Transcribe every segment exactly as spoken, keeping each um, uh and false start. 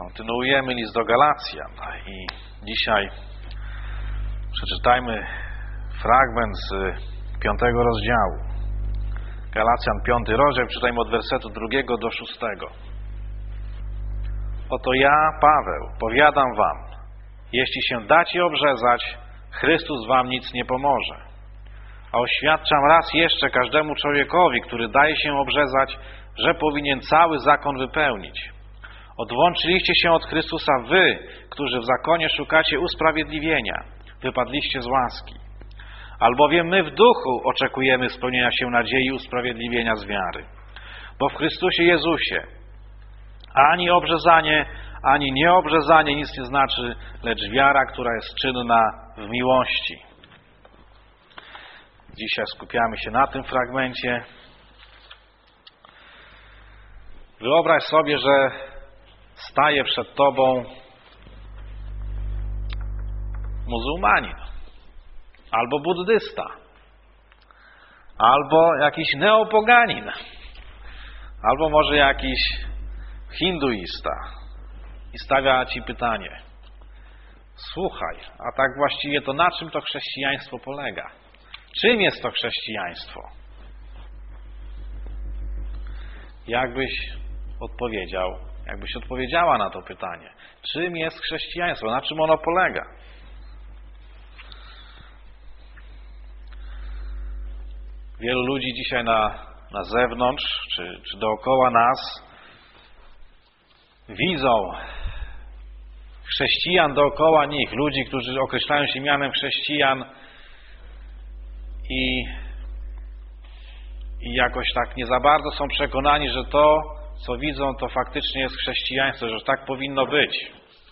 Kontynuujemy list do Galacjan i dzisiaj przeczytajmy fragment z piątego rozdziału. Galacjan, piąty rozdział, czytajmy od wersetu drugiego do szóstego. Oto ja, Paweł, powiadam wam, jeśli się dacie obrzezać, Chrystus wam nic nie pomoże. A oświadczam raz jeszcze każdemu człowiekowi, który daje się obrzezać, że powinien cały zakon wypełnić. Odłączyliście się od Chrystusa wy, którzy w zakonie szukacie usprawiedliwienia. Wypadliście z łaski. Albowiem my w duchu oczekujemy spełnienia się nadziei usprawiedliwienia z wiary. Bo w Chrystusie Jezusie ani obrzezanie, ani nieobrzezanie nic nie znaczy, lecz wiara, która jest czynna w miłości. Dzisiaj skupiamy się na tym fragmencie. Wyobraź sobie, że staje przed tobą muzułmanin, albo buddysta, albo jakiś neopoganin, albo może jakiś hinduista i stawia ci pytanie: słuchaj, a tak właściwie to na czym to chrześcijaństwo polega? Czym jest to chrześcijaństwo? Jakbyś odpowiedział, jakbyś odpowiedziała na to pytanie? Czym jest chrześcijaństwo? Na czym ono polega? Wielu ludzi dzisiaj na, na zewnątrz, czy, czy dookoła nas widzą chrześcijan dookoła nich, ludzi, którzy określają się mianem chrześcijan i, i jakoś tak nie za bardzo są przekonani, że to, co widzą, to faktycznie jest chrześcijaństwo, że tak powinno być.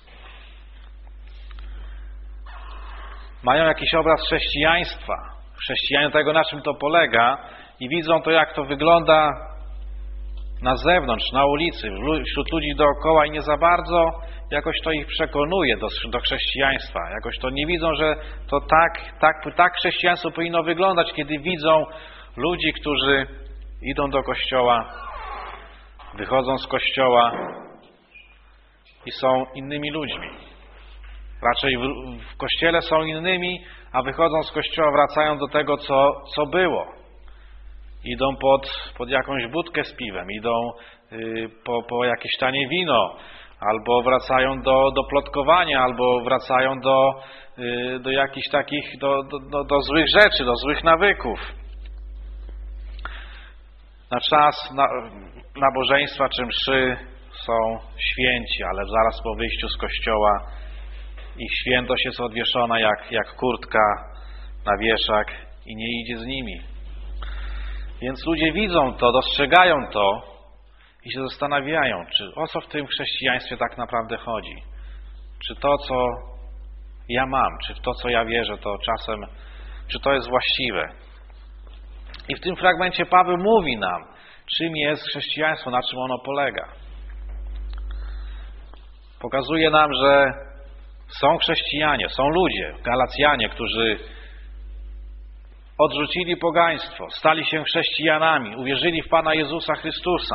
Mają jakiś obraz chrześcijaństwa, chrześcijaństwa tego, na czym to polega, i widzą to, jak to wygląda na zewnątrz, na ulicy, wśród ludzi dookoła, i nie za bardzo jakoś to ich przekonuje do, do chrześcijaństwa. Jakoś to nie widzą, że to tak, tak, tak chrześcijaństwo powinno wyglądać, kiedy widzą ludzi, którzy idą do kościoła, wychodzą z kościoła i są innymi ludźmi. Raczej w, w kościele są innymi, a wychodzą z kościoła, wracają do tego, co, co było. Idą pod, pod jakąś budkę z piwem, idą y, po, po jakieś tanie wino, albo wracają do, do plotkowania, albo wracają do, y, do jakichś takich, do, do, do, do złych rzeczy, do złych nawyków. Na czas na, nabożeństwa czy mszy są święci, ale zaraz po wyjściu z kościoła ich świętość jest odwieszona jak, jak kurtka na wieszak i nie idzie z nimi. Więc ludzie widzą to, dostrzegają to i się zastanawiają, czy o co w tym chrześcijaństwie tak naprawdę chodzi. Czy to, co ja mam, czy w to, co ja wierzę, to czasem, czy to jest właściwe. I w tym fragmencie Paweł mówi nam, czym jest chrześcijaństwo, na czym ono polega. Pokazuje nam, że są chrześcijanie, są ludzie, Galacjanie, którzy odrzucili pogaństwo, stali się chrześcijanami, uwierzyli w Pana Jezusa Chrystusa,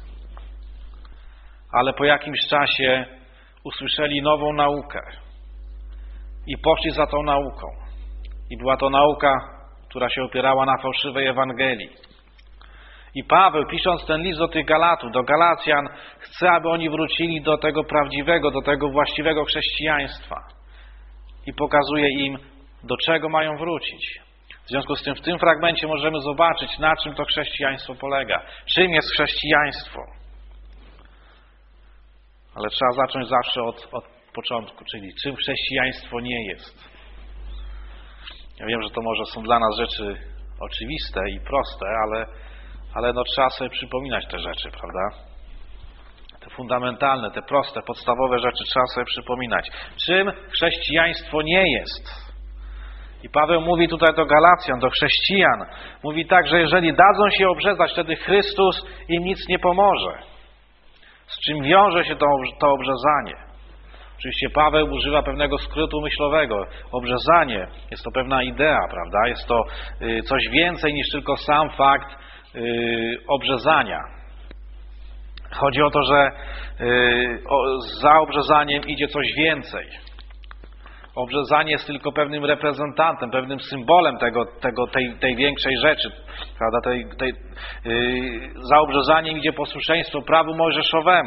ale po jakimś czasie usłyszeli nową naukę i poszli za tą nauką. I była to nauka, która się opierała na fałszywej Ewangelii. I Paweł, pisząc ten list do tych Galatów, do Galacjan, chce, aby oni wrócili do tego prawdziwego, do tego właściwego chrześcijaństwa. I pokazuje im, do czego mają wrócić. W związku z tym w tym fragmencie możemy zobaczyć, na czym to chrześcijaństwo polega. Czym jest chrześcijaństwo. Ale trzeba zacząć zawsze od, od początku, czyli czym chrześcijaństwo nie jest. Ja wiem, że to może są dla nas rzeczy oczywiste i proste, ale, ale no trzeba sobie przypominać te rzeczy, prawda? Te fundamentalne, te proste, podstawowe rzeczy trzeba sobie przypominać. Czym chrześcijaństwo nie jest. I Paweł mówi tutaj do Galacjan, do chrześcijan. Mówi tak, że jeżeli dadzą się obrzezać, wtedy Chrystus im nic nie pomoże. Z czym wiąże się to, to obrzezanie? Oczywiście Paweł używa pewnego skrótu myślowego. Obrzezanie jest to pewna idea, prawda? Jest to coś więcej niż tylko sam fakt obrzezania. Chodzi o to, że za obrzezaniem idzie coś więcej. Obrzezanie jest tylko pewnym reprezentantem, pewnym symbolem tego, tego, tej, tej większej rzeczy. Prawda? Tej, tej, yy, za obrzezaniem idzie posłuszeństwo prawu mojżeszowemu.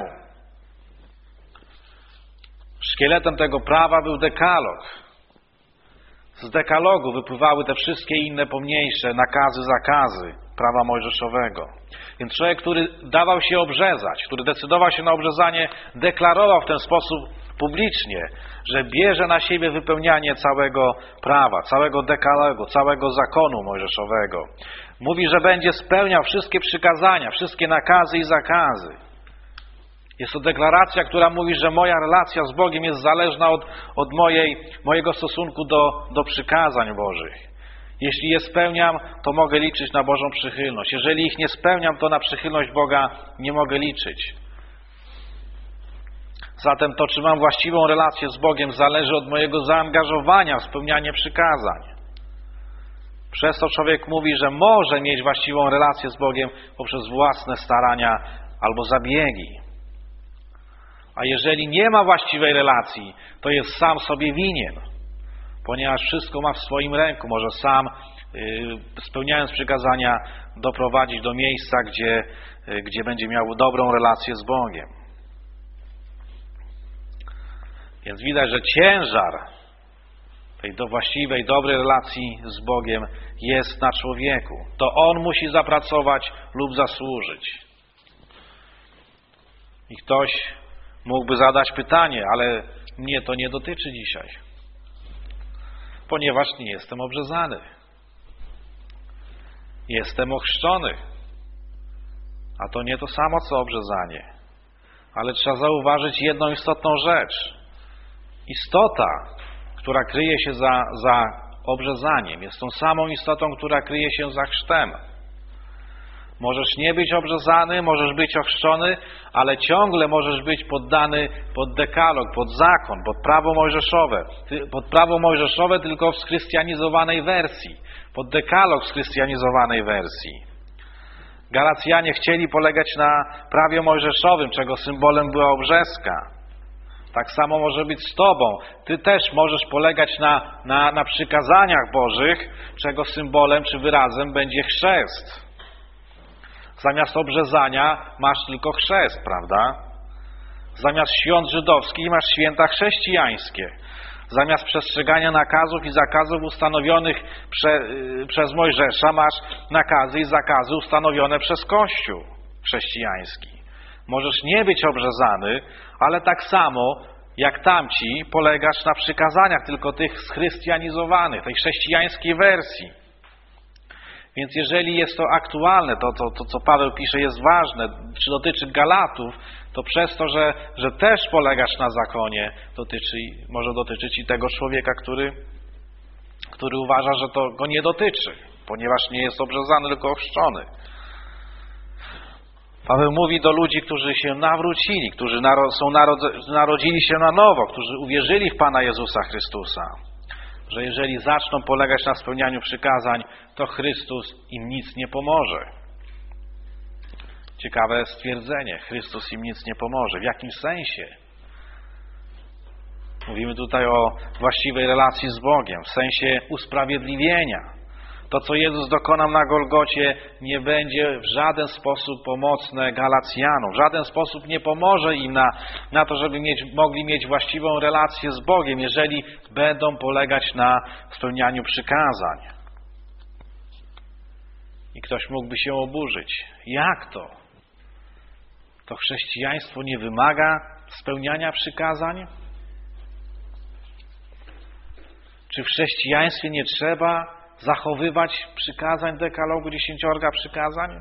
Szkieletem tego prawa był dekalog. Z dekalogu wypływały te wszystkie inne pomniejsze nakazy, zakazy prawa mojżeszowego. Więc człowiek, który dawał się obrzezać, który decydował się na obrzezanie, deklarował w ten sposób publicznie, że bierze na siebie wypełnianie całego prawa, całego dekalogu, całego zakonu mojżeszowego. Mówi, że będzie spełniał wszystkie przykazania, wszystkie nakazy i zakazy. Jest to deklaracja, która mówi, że moja relacja z Bogiem jest zależna od, od mojej, mojego stosunku do, do przykazań Bożych. Jeśli je spełniam, to mogę liczyć na Bożą przychylność. Jeżeli ich nie spełniam, to na przychylność Boga nie mogę liczyć. Zatem to, czy mam właściwą relację z Bogiem, zależy od mojego zaangażowania w spełnianie przykazań. Przez to człowiek mówi, że może mieć właściwą relację z Bogiem poprzez własne starania albo zabiegi. A jeżeli nie ma właściwej relacji, to jest sam sobie winien, ponieważ wszystko ma w swoim ręku. Może sam, spełniając przykazania, doprowadzić do miejsca, gdzie, gdzie będzie miał dobrą relację z Bogiem. Więc widać, że ciężar tej do właściwej, dobrej relacji z Bogiem jest na człowieku. To on musi zapracować lub zasłużyć. I ktoś mógłby zadać pytanie, ale mnie to nie dotyczy dzisiaj, ponieważ nie jestem obrzezany. Jestem ochrzczony. A to nie to samo, co obrzezanie. Ale trzeba zauważyć jedną istotną rzecz. Istota, która kryje się za, za obrzezaniem, jest tą samą istotą, która kryje się za chrztem. Możesz nie być obrzezany, możesz być ochrzczony, ale ciągle możesz być poddany pod dekalog, pod zakon, pod prawo mojżeszowe. Pod prawo mojżeszowe tylko w schrystianizowanej wersji. Pod dekalog w schrystianizowanej wersji. Galacjanie chcieli polegać na prawie mojżeszowym, czego symbolem była obrzeska. Tak samo może być z Tobą. Ty też możesz polegać na, na, na przykazaniach Bożych, czego symbolem czy wyrazem będzie chrzest. Zamiast obrzezania masz tylko chrzest, prawda? Zamiast świąt żydowskich masz święta chrześcijańskie. Zamiast przestrzegania nakazów i zakazów ustanowionych prze, przez Mojżesza masz nakazy i zakazy ustanowione przez Kościół chrześcijański. Możesz nie być obrzezany, ale tak samo jak tamci polegasz na przykazaniach, tylko tych schrystianizowanych, tej chrześcijańskiej wersji. Więc jeżeli jest to aktualne, to, to, to co Paweł pisze jest ważne, czy dotyczy Galatów, to przez to, że, że też polegasz na zakonie, dotyczy, może dotyczyć i tego człowieka, który, który uważa, że to go nie dotyczy, ponieważ nie jest obrzezany, tylko ochrzczony. Paweł mówi do ludzi, którzy się nawrócili, którzy naro, są narodzi, narodzili się na nowo, którzy uwierzyli w Pana Jezusa Chrystusa, że jeżeli zaczną polegać na spełnianiu przykazań, to Chrystus im nic nie pomoże. Ciekawe stwierdzenie. Chrystus im nic nie pomoże. W jakim sensie? Mówimy tutaj o właściwej relacji z Bogiem, w sensie usprawiedliwienia. To, co Jezus dokonał na Golgocie, nie będzie w żaden sposób pomocne Galacjanom. W żaden sposób nie pomoże im na, na to, żeby mieć, mogli mieć właściwą relację z Bogiem, jeżeli będą polegać na spełnianiu przykazań. I ktoś mógłby się oburzyć. Jak to? To chrześcijaństwo nie wymaga spełniania przykazań? Czy w chrześcijaństwie nie trzeba zachowywać przykazań dekalogu, dziesięciorga przykazań?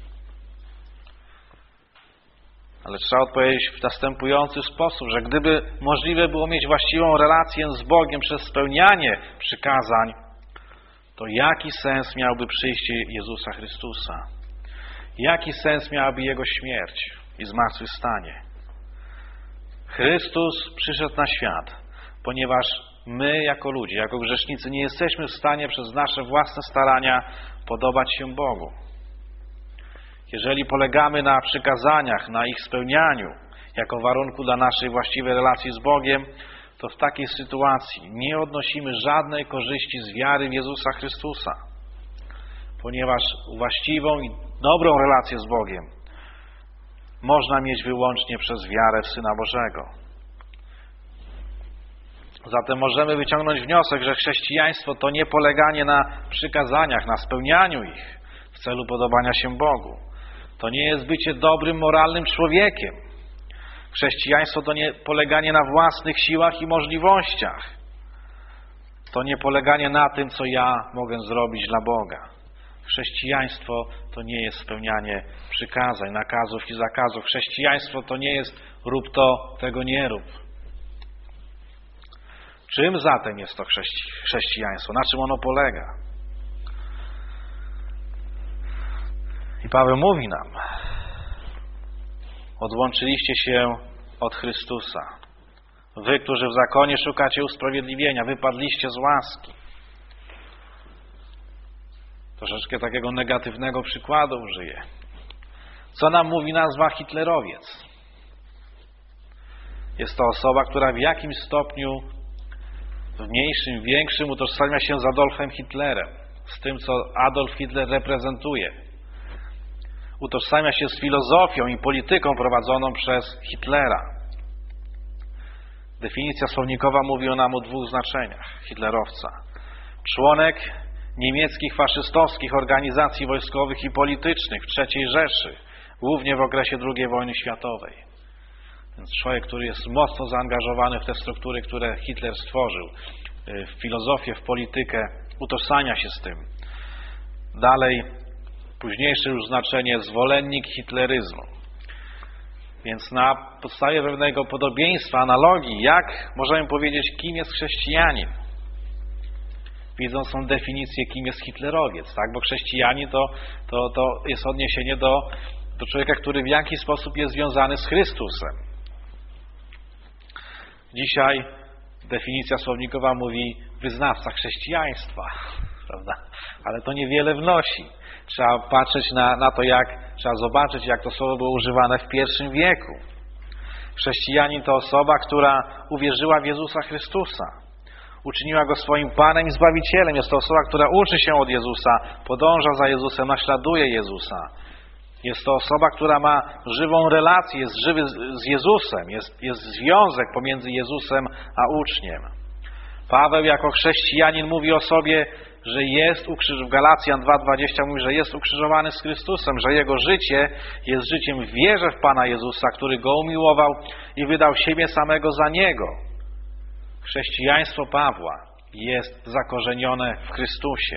Ale trzeba odpowiedzieć w następujący sposób, że gdyby możliwe było mieć właściwą relację z Bogiem przez spełnianie przykazań, to jaki sens miałby przyjście Jezusa Chrystusa? Jaki sens miałaby Jego śmierć i zmartwychwstanie? Chrystus przyszedł na świat, ponieważ my jako ludzie, jako grzesznicy nie jesteśmy w stanie przez nasze własne starania podobać się Bogu. Jeżeli polegamy na przykazaniach, na ich spełnianiu, jako warunku dla naszej właściwej relacji z Bogiem, to w takiej sytuacji nie odnosimy żadnej korzyści z wiary w Jezusa Chrystusa, ponieważ właściwą i dobrą relację z Bogiem można mieć wyłącznie przez wiarę w Syna Bożego. Zatem możemy wyciągnąć wniosek, że chrześcijaństwo to nie poleganie na przykazaniach, na spełnianiu ich w celu podobania się Bogu. To nie jest bycie dobrym, moralnym człowiekiem. Chrześcijaństwo to nie poleganie na własnych siłach i możliwościach. To nie poleganie na tym, co ja mogę zrobić dla Boga. Chrześcijaństwo to nie jest spełnianie przykazań, nakazów i zakazów. Chrześcijaństwo to nie jest rób to, tego nie rób. Czym zatem jest to chrześci chrześcijaństwo? Na czym ono polega? I Paweł mówi nam: odłączyliście się od Chrystusa. Wy, którzy w zakonie szukacie usprawiedliwienia, wypadliście z łaski. Troszeczkę takiego negatywnego przykładu użyję. Co nam mówi nazwa hitlerowiec? Jest to osoba, która w jakimś stopniu, w mniejszym, większym, utożsamia się z Adolfem Hitlerem, z tym, co Adolf Hitler reprezentuje. Utożsamia się z filozofią i polityką prowadzoną przez Hitlera. Definicja słownikowa mówi o nam o dwóch znaczeniach hitlerowca. Członek niemieckich faszystowskich organizacji wojskowych i politycznych w trzeciej Rzeszy, głównie w okresie drugiej wojny światowej. Więc człowiek, który jest mocno zaangażowany w te struktury, które Hitler stworzył, w filozofię, w politykę, utożsamia się z tym. Dalej, późniejsze już znaczenie, zwolennik hitleryzmu. Więc na podstawie pewnego podobieństwa, analogii, jak możemy powiedzieć, kim jest chrześcijanin? Widząc tą definicję, kim jest hitlerowiec, tak? Bo chrześcijanin to, to, to jest odniesienie do, do człowieka, który w jakiś sposób jest związany z Chrystusem. Dzisiaj definicja słownikowa mówi wyznawca chrześcijaństwa, prawda? Ale to niewiele wnosi. Trzeba patrzeć na, na to, jak, trzeba zobaczyć, jak to słowo było używane w pierwszym wieku. Chrześcijanin to osoba, która uwierzyła w Jezusa Chrystusa. Uczyniła Go swoim Panem i Zbawicielem. Jest to osoba, która uczy się od Jezusa, podąża za Jezusem, naśladuje Jezusa. Jest to osoba, która ma żywą relację, jest żywy z Jezusem, jest, jest związek pomiędzy Jezusem a uczniem. Paweł jako chrześcijanin mówi o sobie, że jest ukrzyżowany, w Galacjan dwa dwadzieścia mówi, że jest ukrzyżowany z Chrystusem, że jego życie jest życiem w wierze w Pana Jezusa, który Go umiłował i wydał siebie samego za Niego. Chrześcijaństwo Pawła jest zakorzenione w Chrystusie.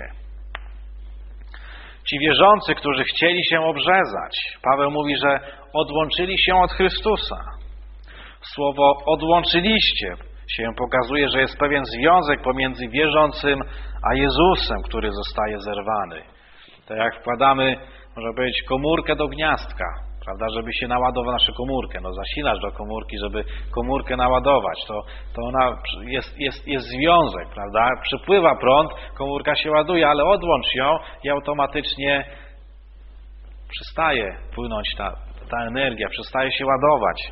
Ci wierzący, którzy chcieli się obrzezać, Paweł mówi, że odłączyli się od Chrystusa. Słowo odłączyliście się pokazuje, że jest pewien związek pomiędzy wierzącym a Jezusem, który zostaje zerwany. Tak jak wkładamy, można powiedzieć, komórkę do gniazdka, prawda, żeby się naładować naszą komórkę, no zasilacz do komórki, żeby komórkę naładować, to, to ona jest, jest, jest związek, prawda, przypływa prąd, komórka się ładuje, ale odłącz ją i automatycznie przestaje płynąć ta, ta energia, przestaje się ładować.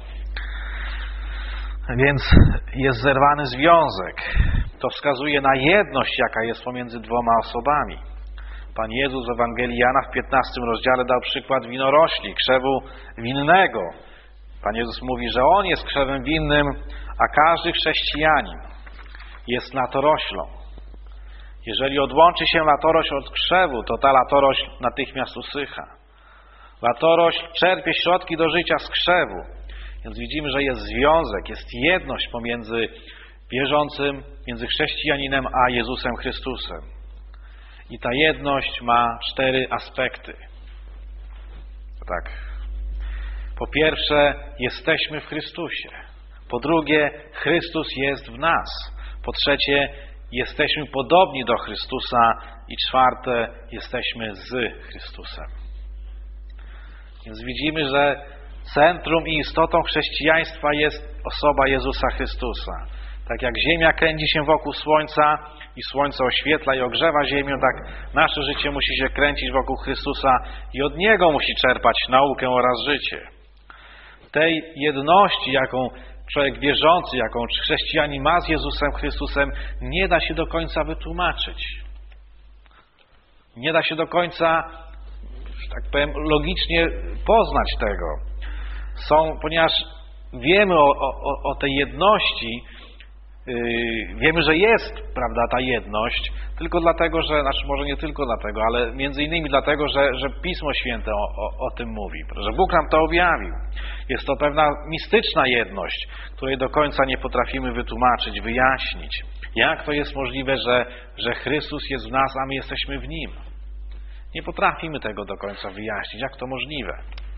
Więc jest zerwany związek. To wskazuje na jedność, jaka jest pomiędzy dwoma osobami. Pan Jezus w Ewangelii Jana w piętnastym rozdziale dał przykład winorośli, krzewu winnego. Pan Jezus mówi, że On jest krzewem winnym, a każdy chrześcijanin jest latoroślą. Jeżeli odłączy się latorośl od krzewu, to ta latorośl natychmiast usycha. Latorośl czerpie środki do życia z krzewu. Więc widzimy, że jest związek, jest jedność pomiędzy wierzącym, między chrześcijaninem a Jezusem Chrystusem. I ta jedność ma cztery aspekty. Tak. Po pierwsze, jesteśmy w Chrystusie. Po drugie, Chrystus jest w nas. Po trzecie, jesteśmy podobni do Chrystusa. I czwarte, jesteśmy z Chrystusem. Więc widzimy, że centrum i istotą chrześcijaństwa jest osoba Jezusa Chrystusa. Tak jak Ziemia kręci się wokół Słońca i Słońce oświetla i ogrzewa Ziemię, tak nasze życie musi się kręcić wokół Chrystusa i od Niego musi czerpać naukę oraz życie. tej jedności, jaką człowiek wierzący, jaką chrześcijanin ma z Jezusem Chrystusem, nie da się do końca wytłumaczyć. Nie da się do końca, że tak powiem, logicznie poznać tego. Są, ponieważ wiemy o, o, o tej jedności, yy, wiemy, że jest, prawda, ta jedność, tylko dlatego, że, znaczy może nie tylko dlatego, ale między innymi dlatego, że, że Pismo Święte o, o, o tym mówi, że Bóg nam to objawił. Jest to pewna mistyczna jedność, której do końca nie potrafimy wytłumaczyć, wyjaśnić. Jak to jest możliwe, że, że Chrystus jest w nas, a my jesteśmy w Nim? Nie potrafimy tego do końca wyjaśnić. Jak to możliwe?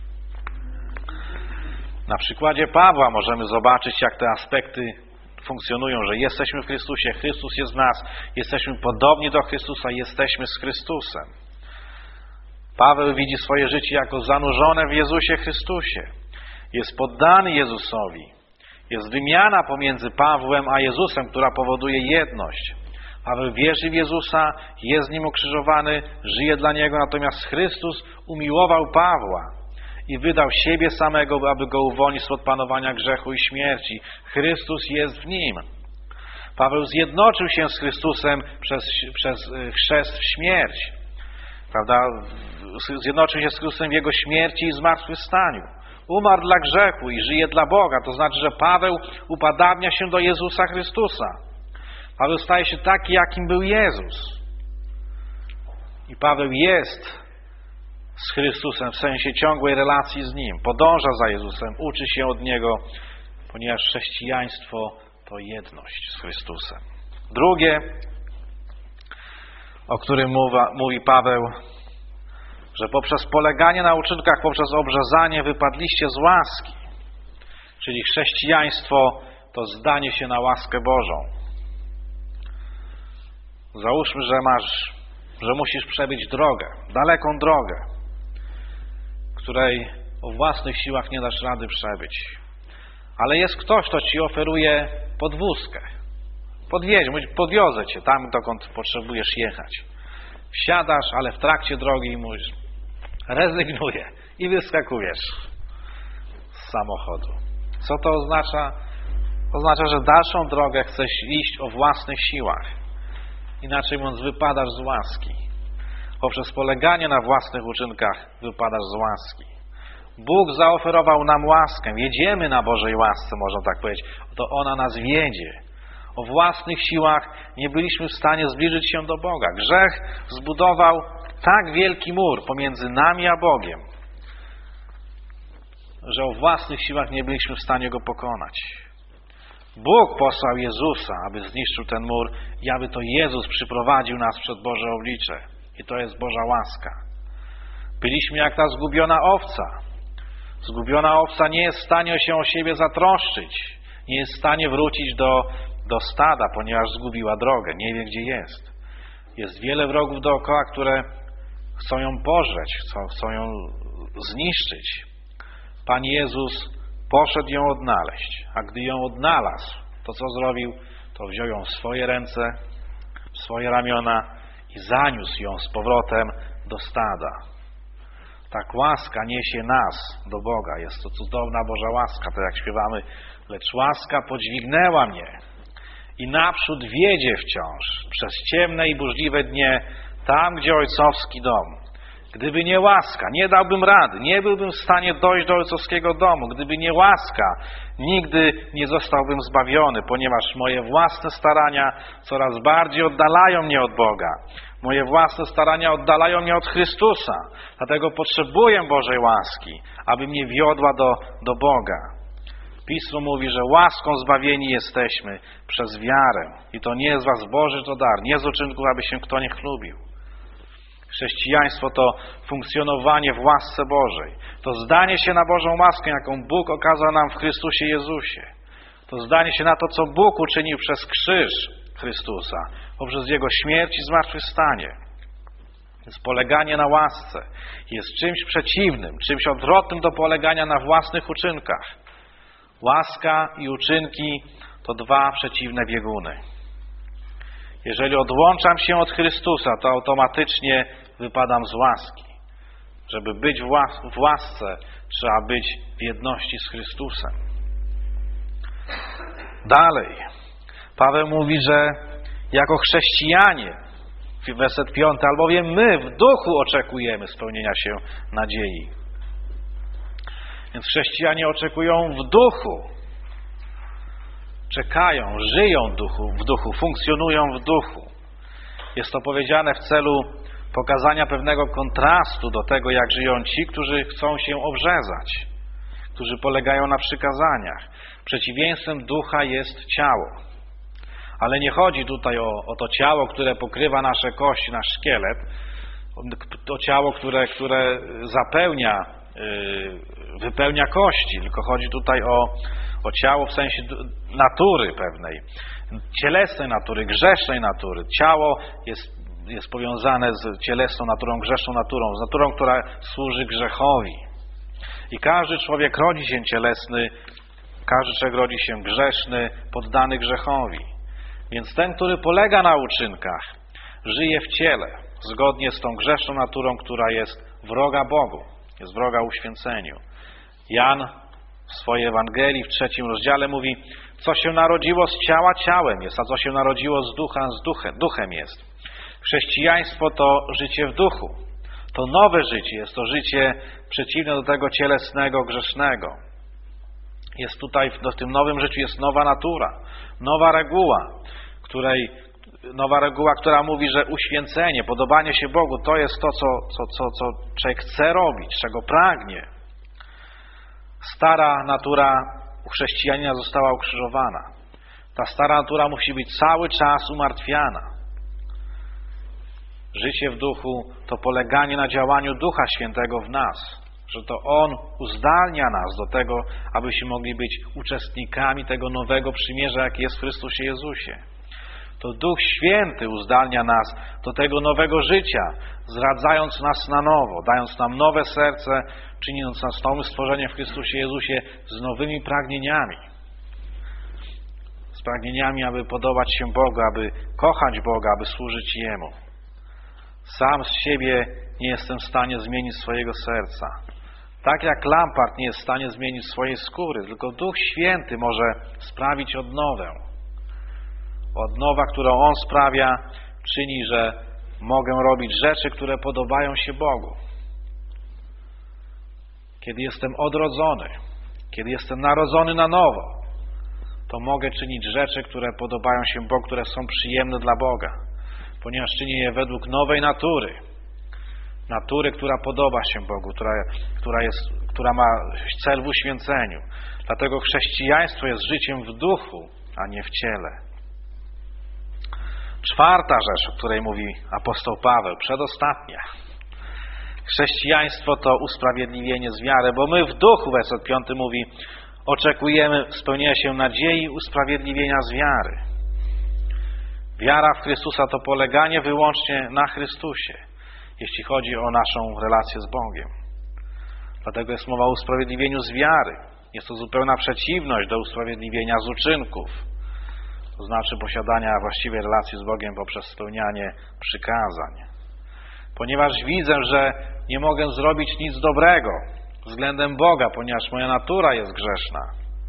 Na przykładzie Pawła możemy zobaczyć, jak te aspekty funkcjonują, że jesteśmy w Chrystusie, Chrystus jest w nas, jesteśmy podobni do Chrystusa, jesteśmy z Chrystusem. Paweł widzi swoje życie jako zanurzone w Jezusie Chrystusie. Jest poddany Jezusowi. Jest wymiana pomiędzy Pawłem a Jezusem, która powoduje jedność. Paweł wierzy w Jezusa, jest z Nim ukrzyżowany, żyje dla Niego, natomiast Chrystus umiłował Pawła i wydał siebie samego, aby go uwolnić spod panowania grzechu i śmierci. Chrystus jest w nim. Paweł zjednoczył się z Chrystusem przez, przez chrzest w śmierć. Prawda? Zjednoczył się z Chrystusem w Jego śmierci i zmartwychwstaniu. Umarł dla grzechu i żyje dla Boga. To znaczy, że Paweł upadabnia się do Jezusa Chrystusa. Paweł staje się taki, jakim był Jezus. I Paweł jest z Chrystusem w sensie ciągłej relacji z Nim. Podąża za Jezusem, uczy się od Niego, ponieważ chrześcijaństwo to jedność z Chrystusem. Drugie, o którym mowa, mówi Paweł, że poprzez poleganie na uczynkach, poprzez obrzezanie wypadliście z łaski. Czyli chrześcijaństwo to zdanie się na łaskę Bożą. Załóżmy, że masz, że musisz przebyć drogę, daleką drogę, której o własnych siłach nie dasz rady przebyć. Ale jest ktoś, kto ci oferuje podwózkę. Podwieź, podwiozę cię tam, dokąd potrzebujesz jechać. Wsiadasz, ale w trakcie drogi mówisz, rezygnuję i wyskakujesz z samochodu. Co to oznacza? Oznacza, że dalszą drogę chcesz iść o własnych siłach. Inaczej mówiąc, wypadasz z łaski. Poprzez poleganie na własnych uczynkach wypadasz z łaski. Bóg zaoferował nam łaskę. Jedziemy na Bożej łasce, można tak powiedzieć. To ona nas wiedzie. O własnych siłach nie byliśmy w stanie zbliżyć się do Boga. Grzech zbudował tak wielki mur pomiędzy nami a Bogiem, że o własnych siłach nie byliśmy w stanie go pokonać. Bóg posłał Jezusa, aby zniszczył ten mur i aby to Jezus przyprowadził nas przed Boże oblicze. I to jest Boża łaska. Byliśmy jak ta zgubiona owca. Zgubiona owca nie jest w stanie się o siebie zatroszczyć. Nie jest w stanie wrócić do, do stada, ponieważ zgubiła drogę. Nie wie, gdzie jest. Jest wiele wrogów dookoła, które chcą ją pożreć, chcą, chcą ją zniszczyć. Pan Jezus poszedł ją odnaleźć. A gdy ją odnalazł, to co zrobił? To wziął ją w swoje ręce, w swoje ramiona i zaniósł ją z powrotem do stada. Tak łaska niesie nas do Boga. Jest to cudowna Boża łaska, tak jak śpiewamy. Lecz łaska podźwignęła mnie i naprzód wiedzie wciąż przez ciemne i burzliwe dnie tam, gdzie ojcowski dom. Gdyby nie łaska, nie dałbym rady, nie byłbym w stanie dojść do ojcowskiego domu. Gdyby nie łaska, nigdy nie zostałbym zbawiony, ponieważ moje własne starania coraz bardziej oddalają mnie od Boga. Moje własne starania oddalają mnie od Chrystusa. Dlatego potrzebuję Bożej łaski, aby mnie wiodła do, do Boga. Pismo mówi, że łaską zbawieni jesteśmy przez wiarę. I to nie jest z was Boży, to dar. Nie z uczynków, aby się kto nie chlubił. Chrześcijaństwo to funkcjonowanie w łasce Bożej. To zdanie się na Bożą łaskę, jaką Bóg okazał nam w Chrystusie Jezusie. To zdanie się na to, co Bóg uczynił przez krzyż Chrystusa, poprzez Jego śmierć i zmartwychwstanie. Więc poleganie na łasce jest czymś przeciwnym, czymś odwrotnym do polegania na własnych uczynkach. Łaska i uczynki to dwa przeciwne bieguny. Jeżeli odłączam się od Chrystusa, to automatycznie wypadam z łaski. Żeby być w łasce, trzeba być w jedności z Chrystusem. Dalej, Paweł mówi, że jako chrześcijanie, werset piąty, albowiem my w duchu oczekujemy spełnienia się nadziei. Więc chrześcijanie oczekują w duchu, czekają, żyją w duchu, w duchu, funkcjonują w duchu. Jest to powiedziane w celu pokazania pewnego kontrastu do tego, jak żyją ci, którzy chcą się obrzezać, którzy polegają na przykazaniach. Przeciwieństwem ducha jest ciało. Ale nie chodzi tutaj o, o to ciało, które pokrywa nasze kości, nasz szkielet, to ciało, które, które zapełnia, yy, wypełnia kości, tylko chodzi tutaj o, o ciało w sensie natury pewnej, cielesnej natury, grzesznej natury. Ciało jest jest powiązane z cielesną naturą, grzeszną naturą, z naturą, która służy grzechowi. I każdy człowiek rodzi się cielesny, każdy człowiek rodzi się grzeszny, poddany grzechowi. Więc ten, który polega na uczynkach, żyje w ciele, zgodnie z tą grzeszną naturą, która jest wroga Bogu, jest wroga uświęceniu. Jan w swojej Ewangelii w trzecim rozdziale mówi, co się narodziło z ciała, ciałem jest, a co się narodziło z ducha, z duchem, duchem jest. Chrześcijaństwo to życie w duchu. To nowe życie, jest to życie przeciwne do tego cielesnego, grzesznego. Jest tutaj, w tym nowym życiu jest nowa natura, nowa reguła, której, nowa reguła, która mówi, że uświęcenie, podobanie się Bogu, to jest to, co, co, co, co człowiek chce robić, czego pragnie. Stara natura u chrześcijanina została ukrzyżowana. Ta stara natura musi być cały czas umartwiana. Życie w duchu to poleganie na działaniu Ducha Świętego w nas, że to On uzdalnia nas do tego, abyśmy mogli być uczestnikami tego nowego przymierza, jakie jest w Chrystusie Jezusie. To Duch Święty uzdalnia nas do tego nowego życia, zradzając nas na nowo, dając nam nowe serce, czyniąc nas nowym stworzeniem w Chrystusie Jezusie z nowymi pragnieniami. Z pragnieniami, aby podobać się Bogu, aby kochać Boga, aby służyć Jemu. Sam z siebie nie jestem w stanie zmienić swojego serca. Tak jak Lampart nie jest w stanie zmienić swojej skóry, tylko Duch Święty może sprawić odnowę. Odnowa, którą On sprawia, czyni, że mogę robić rzeczy, które podobają się Bogu. Kiedy jestem odrodzony, kiedy jestem narodzony na nowo, to mogę czynić rzeczy, które podobają się Bogu, które są przyjemne dla Boga. Ponieważ czynię je według nowej natury. Natury, która podoba się Bogu, która, która, jest, która ma cel w uświęceniu. Dlatego chrześcijaństwo jest życiem w duchu, a nie w ciele. Czwarta rzecz, o której mówi apostoł Paweł, przedostatnia. Chrześcijaństwo to usprawiedliwienie z wiary, bo my w duchu, werset piąty mówi, oczekujemy spełnienia się nadziei usprawiedliwienia z wiary. Wiara w Chrystusa to poleganie wyłącznie na Chrystusie, jeśli chodzi o naszą relację z Bogiem. Dlatego jest mowa o usprawiedliwieniu z wiary. Jest to zupełna przeciwność do usprawiedliwienia z uczynków. To znaczy posiadania właściwej relacji z Bogiem poprzez spełnianie przykazań. Ponieważ widzę, że nie mogę zrobić nic dobrego względem Boga, ponieważ moja natura jest grzeszna,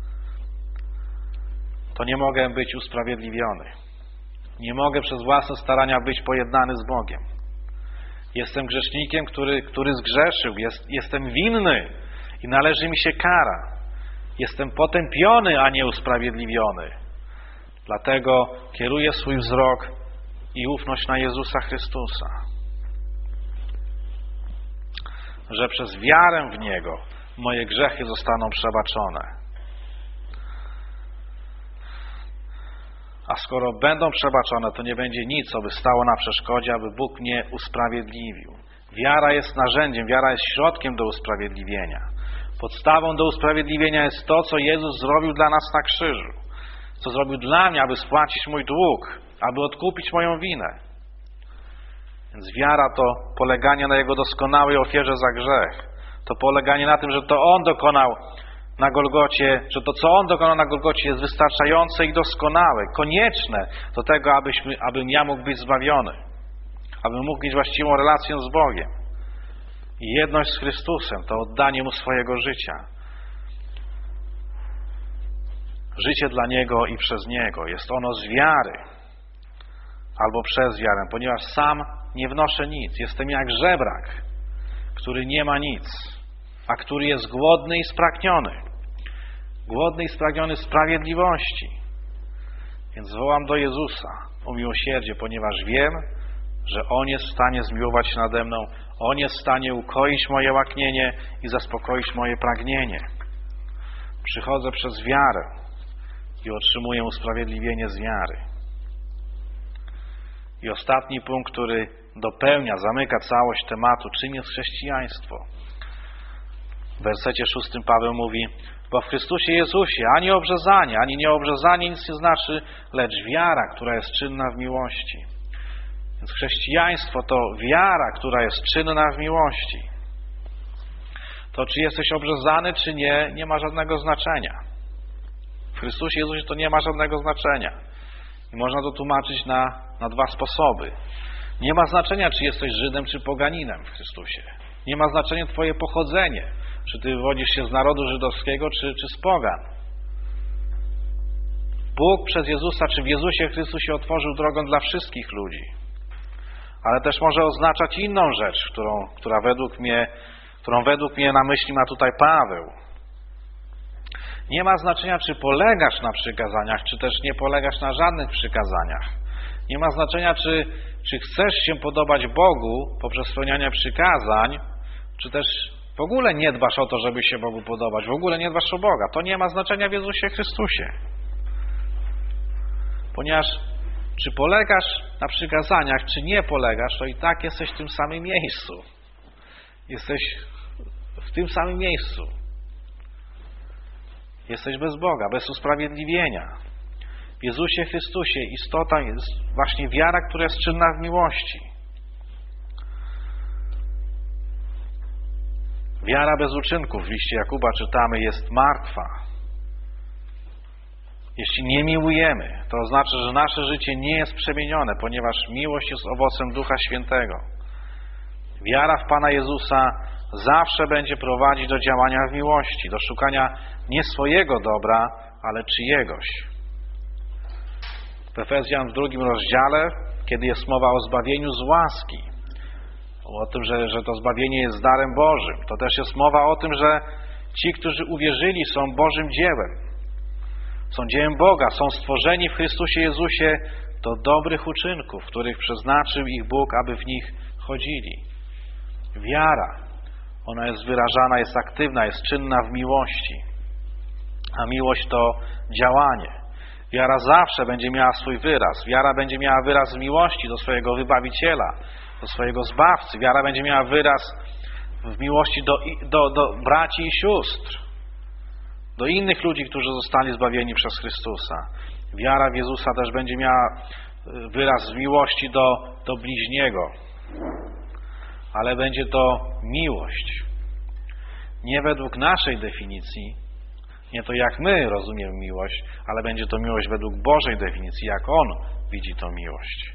to nie mogę być usprawiedliwiony. Nie mogę przez własne starania być pojednany z Bogiem. Jestem grzesznikiem, który, który zgrzeszył. Jest, jestem winny i należy mi się kara. Jestem potępiony, a nie usprawiedliwiony. Dlatego kieruję swój wzrok i ufność na Jezusa Chrystusa. Że przez wiarę w Niego moje grzechy zostaną przebaczone. A skoro będą przebaczone, to nie będzie nic, co by stało na przeszkodzie, aby Bóg mnie usprawiedliwił. Wiara jest narzędziem, wiara jest środkiem do usprawiedliwienia. Podstawą do usprawiedliwienia jest to, co Jezus zrobił dla nas na krzyżu. Co zrobił dla mnie, aby spłacić mój dług, aby odkupić moją winę. Więc wiara to poleganie na Jego doskonałej ofierze za grzech. To poleganie na tym, że to On dokonał na Golgocie, że to, co On dokonał na Golgocie, jest wystarczające i doskonałe, konieczne do tego, abyśmy, abym ja mógł być zbawiony, abym mógł mieć właściwą relację z Bogiem. I jedność z Chrystusem to oddanie Mu swojego życia. Życie dla Niego i przez Niego. Jest ono z wiary albo przez wiarę, ponieważ sam nie wnoszę nic. Jestem jak żebrak, który nie ma nic, a który jest głodny i spragniony. Głodny i spragniony sprawiedliwości. Więc wołam do Jezusa o miłosierdzie, ponieważ wiem, że On jest w stanie zmiłować się nade mną. On jest w stanie ukoić moje łaknienie i zaspokoić moje pragnienie. Przychodzę przez wiarę i otrzymuję usprawiedliwienie z wiary. I ostatni punkt, który dopełnia, zamyka całość tematu, czym jest chrześcijaństwo. W wersecie szóstym Paweł mówi: bo w Chrystusie Jezusie ani obrzezanie, ani nieobrzezanie nic nie znaczy, lecz wiara, która jest czynna w miłości. Więc chrześcijaństwo to wiara, która jest czynna w miłości. To, czy jesteś obrzezany, czy nie, nie ma żadnego znaczenia. W Chrystusie Jezusie to nie ma żadnego znaczenia. I można to tłumaczyć na, na dwa sposoby. Nie ma znaczenia, czy jesteś Żydem, czy poganinem w Chrystusie. Nie ma znaczenia Twoje pochodzenie. Czy Ty wywodzisz się z narodu żydowskiego, czy, czy z pogan. Bóg przez Jezusa, czy w Jezusie Chrystusie otworzył drogę dla wszystkich ludzi. Ale też może oznaczać inną rzecz, którą, która według mnie, którą według mnie na myśli ma tutaj Paweł. Nie ma znaczenia, czy polegasz na przykazaniach, czy też nie polegasz na żadnych przykazaniach. Nie ma znaczenia, czy, czy chcesz się podobać Bogu poprzez spełnianie przykazań, czy też w ogóle nie dbasz o to, żeby się Bogu podobać. W ogóle nie dbasz o Boga. To nie ma znaczenia w Jezusie Chrystusie. Ponieważ czy polegasz na przykazaniach, czy nie polegasz, to i tak jesteś w tym samym miejscu. Jesteś w tym samym miejscu. Jesteś bez Boga, bez usprawiedliwienia. W Jezusie Chrystusie istota jest właśnie wiara, która jest czynna w miłości. Wiara bez uczynków, w liście Jakuba czytamy, jest martwa. Jeśli nie miłujemy, to oznacza, że nasze życie nie jest przemienione, ponieważ miłość jest owocem Ducha Świętego. Wiara w Pana Jezusa zawsze będzie prowadzić do działania w miłości, do szukania nie swojego dobra, ale czyjegoś. W Efezjan w drugim rozdziale, kiedy jest mowa o zbawieniu z łaski, o tym, że, że to zbawienie jest darem Bożym, to też jest mowa o tym, że ci, którzy uwierzyli, są Bożym dziełem. Są dziełem Boga, są stworzeni w Chrystusie Jezusie do dobrych uczynków, których przeznaczył ich Bóg, aby w nich chodzili. Wiara, ona jest wyrażana, jest aktywna, jest czynna w miłości. A miłość to działanie. Wiara zawsze będzie miała swój wyraz. Wiara będzie miała wyraz w miłości do swojego Wybawiciela, do swojego Zbawcy. Wiara będzie miała wyraz w miłości do, do, do braci i sióstr, do innych ludzi, którzy zostali zbawieni przez Chrystusa. Wiara w Jezusa też będzie miała wyraz w miłości do, do bliźniego. Ale będzie to miłość. Nie według naszej definicji, nie to jak my rozumiemy miłość, ale będzie to miłość według Bożej definicji, jak On widzi tą miłość.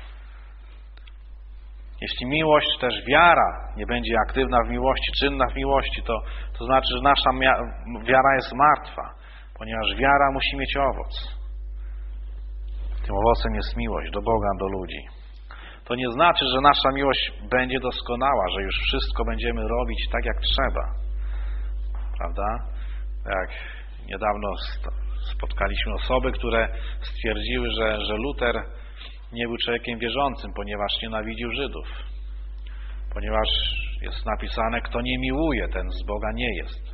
Jeśli miłość, też wiara nie będzie aktywna w miłości, czynna w miłości, to, to znaczy, że nasza wiara jest martwa, ponieważ wiara musi mieć owoc. Tym owocem jest miłość do Boga, do ludzi. To nie znaczy, że nasza miłość będzie doskonała, że już wszystko będziemy robić tak, jak trzeba. Prawda? Jak niedawno spotkaliśmy osoby, które stwierdziły, że, że Luter nie był człowiekiem wierzącym, ponieważ nienawidził Żydów. Ponieważ jest napisane, kto nie miłuje, ten z Boga nie jest.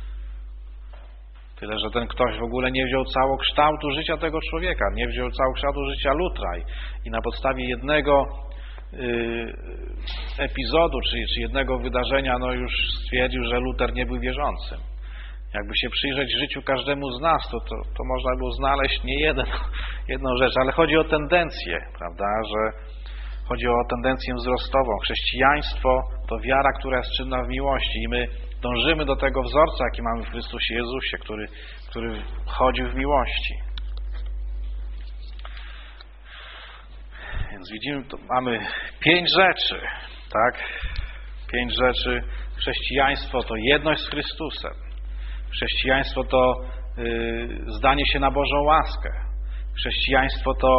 Tyle, że ten ktoś w ogóle nie wziął całokształtu życia tego człowieka, nie wziął całokształtu życia Lutra i na podstawie jednego yy, epizodu, czy, czy jednego wydarzenia, no już stwierdził, że Luter nie był wierzącym. Jakby się przyjrzeć życiu każdemu z nas, to, to, to można było znaleźć nie jeden, jedną rzecz, ale chodzi o tendencję, prawda, że chodzi o tendencję wzrostową. Chrześcijaństwo to wiara, która jest czynna w miłości i my dążymy do tego wzorca, jaki mamy w Chrystusie Jezusie, który, który chodził w miłości. Więc widzimy, tu mamy pięć rzeczy, tak? Pięć rzeczy. Chrześcijaństwo to jedność z Chrystusem. Chrześcijaństwo to yy, zdanie się na Bożą łaskę. Chrześcijaństwo to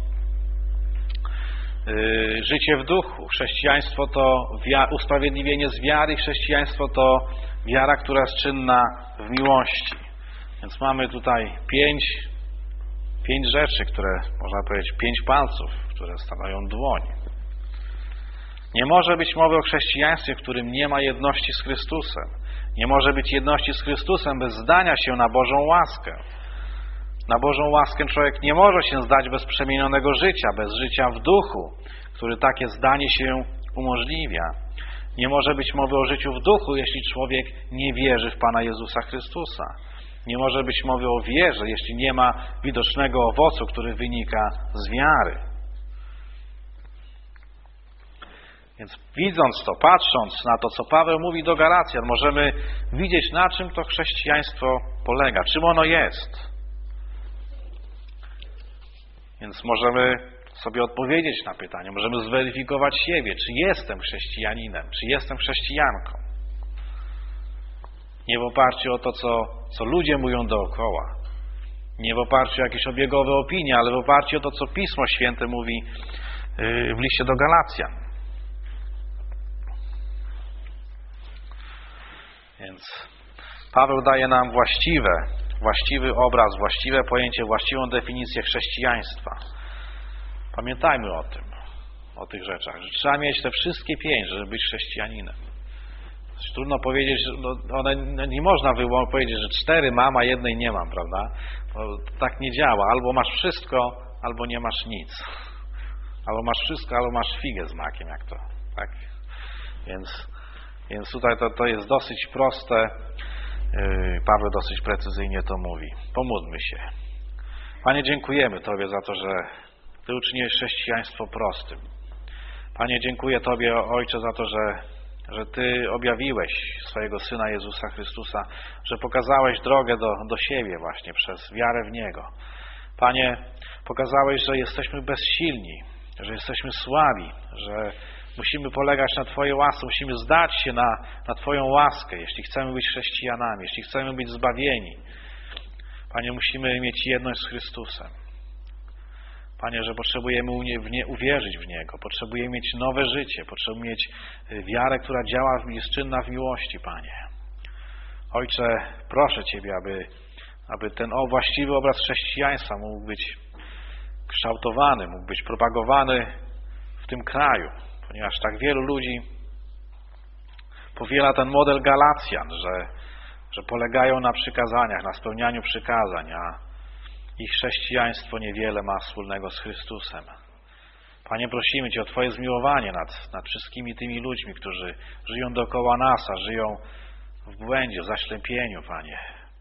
yy, życie w duchu. Chrześcijaństwo to wia- usprawiedliwienie z wiary. Chrześcijaństwo to wiara, która jest czynna w miłości. Więc mamy tutaj pięć, pięć rzeczy, które, można powiedzieć, pięć palców, które stanowią dłoń. Nie może być mowy o chrześcijaństwie, w którym nie ma jedności z Chrystusem. Nie może być jedności z Chrystusem bez zdania się na Bożą łaskę. Na Bożą łaskę człowiek nie może się zdać bez przemienionego życia, bez życia w duchu, który takie zdanie się umożliwia. Nie może być mowy o życiu w duchu, jeśli człowiek nie wierzy w Pana Jezusa Chrystusa. Nie może być mowy o wierze, jeśli nie ma widocznego owocu, który wynika z wiary. Więc widząc to, patrząc na to, co Paweł mówi do Galacjan, możemy widzieć, na czym to chrześcijaństwo polega, czym ono jest. Więc możemy sobie odpowiedzieć na pytanie, możemy zweryfikować siebie, czy jestem chrześcijaninem, czy jestem chrześcijanką. Nie w oparciu o to, co, co ludzie mówią dookoła. Nie w oparciu o jakieś obiegowe opinie, ale w oparciu o to, co Pismo Święte mówi w liście do Galacjan. Więc Paweł daje nam właściwe, właściwy obraz, właściwe pojęcie, właściwą definicję chrześcijaństwa. Pamiętajmy o tym, o tych rzeczach, że trzeba mieć te wszystkie pięć, żeby być chrześcijaninem. Trudno powiedzieć, no one, nie można powiedzieć, że cztery mam, a jednej nie mam, prawda? To tak nie działa. Albo masz wszystko, albo nie masz nic. Albo masz wszystko, albo masz figę z makiem, jak to, tak? Więc, więc tutaj to, to jest dosyć proste. Paweł dosyć precyzyjnie to mówi. Pomódlmy się. Panie, dziękujemy Tobie za to, że Ty uczyniłeś chrześcijaństwo prostym. Panie, dziękuję Tobie, Ojcze, za to, że, że Ty objawiłeś swojego Syna Jezusa Chrystusa, że pokazałeś drogę do, do siebie właśnie przez wiarę w Niego. Panie, pokazałeś, że jesteśmy bezsilni, że jesteśmy słabi, że musimy polegać na Twojej łasce, musimy zdać się na, na Twoją łaskę, jeśli chcemy być chrześcijanami, jeśli chcemy być zbawieni. Panie, musimy mieć jedność z Chrystusem. Panie, że potrzebujemy w nie, uwierzyć w Niego, potrzebujemy mieć nowe życie, potrzebujemy mieć wiarę, która działa, jest czynna w miłości, Panie. Ojcze, proszę Ciebie, aby, aby ten o, właściwy obraz chrześcijaństwa mógł być kształtowany, mógł być propagowany w tym kraju, ponieważ tak wielu ludzi powiela ten model Galacjan, że, że polegają na przykazaniach, na spełnianiu przykazań, a ich chrześcijaństwo niewiele ma wspólnego z Chrystusem. Panie, prosimy Cię o Twoje zmiłowanie nad, nad wszystkimi tymi ludźmi, którzy żyją dookoła nas, a żyją w błędzie, w zaślepieniu, Panie,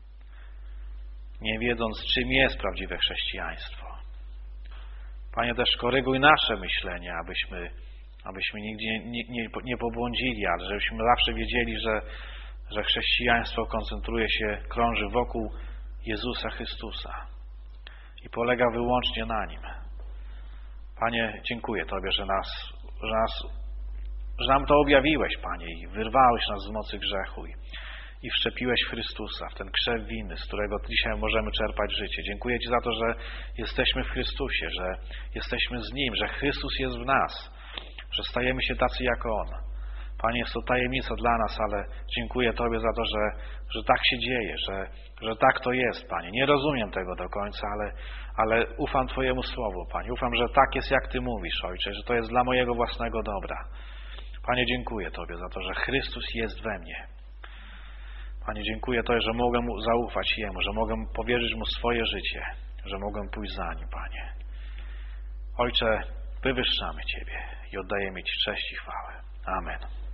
nie wiedząc, czym jest prawdziwe chrześcijaństwo. Panie, też koryguj nasze myślenie, abyśmy, abyśmy nigdzie nie, nie, nie pobłądzili, ale żebyśmy zawsze wiedzieli, że, że chrześcijaństwo koncentruje się, krąży wokół Jezusa Chrystusa i polega wyłącznie na Nim. Panie, dziękuję Tobie, że nas, że nas, że nam to objawiłeś, Panie, i wyrwałeś nas z mocy grzechu i, i wszczepiłeś w Chrystusa, w ten krzew winy, z którego dzisiaj możemy czerpać życie. Dziękuję Ci za to, że jesteśmy w Chrystusie, że jesteśmy z Nim, że Chrystus jest w nas, że stajemy się tacy jak On. Panie, jest to tajemnica dla nas, ale dziękuję Tobie za to, że, że tak się dzieje, że, że tak to jest, Panie. Nie rozumiem tego do końca, ale, ale ufam Twojemu Słowu, Panie. Ufam, że tak jest, jak Ty mówisz, Ojcze, że to jest dla mojego własnego dobra. Panie, dziękuję Tobie za to, że Chrystus jest we mnie. Panie, dziękuję Tobie, że mogę Mu zaufać Jemu, że mogę powierzyć Mu swoje życie, że mogę pójść za Nim, Panie. Ojcze, wywyższamy Ciebie i oddajemy Ci cześć i chwałę. Amen.